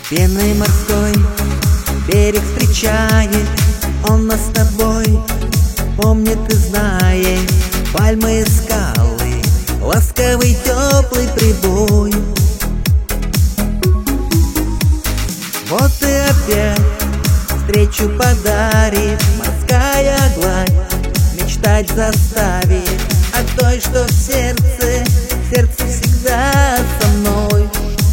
Пеной морской берег встречает он нас с тобой, помнит и знает пальмы и скалы, ласковый теплый прибой. Вот и опять встречу подарит морская гладь, мечтать заставит о той, что в сердце всегда со мной.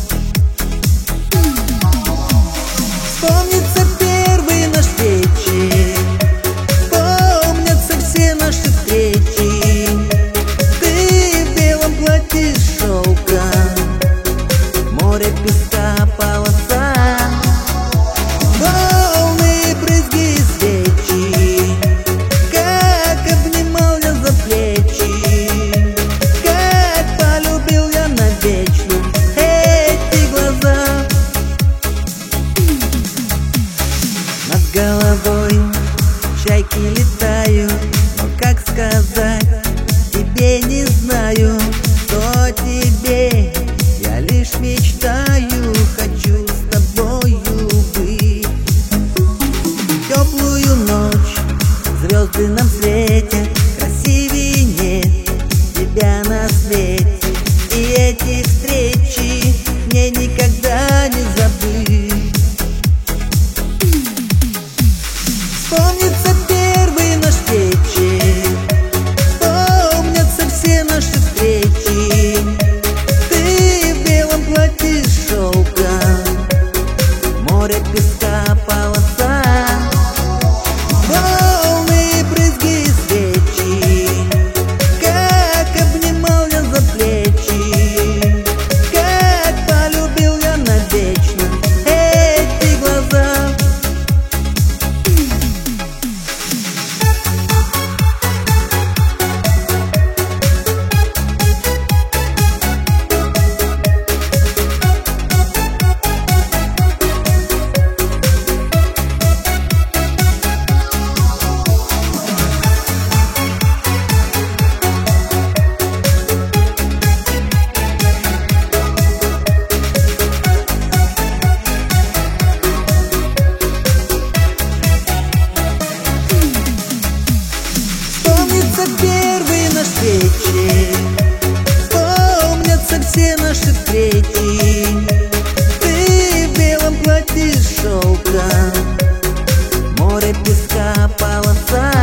Вспомнится первый наш вечер, вспомнятся все наши встречи. Ты в белом платье из шелка, море песка, полоса, волны, брызги и свечи. Как обнимал я за плечи, как полюбил я навечно эти глаза. Над головой чайки летают, но как сказать тебе не знаю, что тебе я лишь мечтаю, хочу с тобою быть. Теплую ночь звезды нам светят, красивее нет тебя на свете, и эти встречи мне никогда не забыть. Вспомнится первый наш вечер, вспомнятся все наши встречи. Ты в белом платье из шелка, море песка, полоса, волны, брызги и свечи. Как обнимал я за плечи, как полюбил я навечно эти глаза. Вспомнится первый наш вечер, вспомнятся все наши встречи. Ты в белом платье из шелка, море песка, полоса,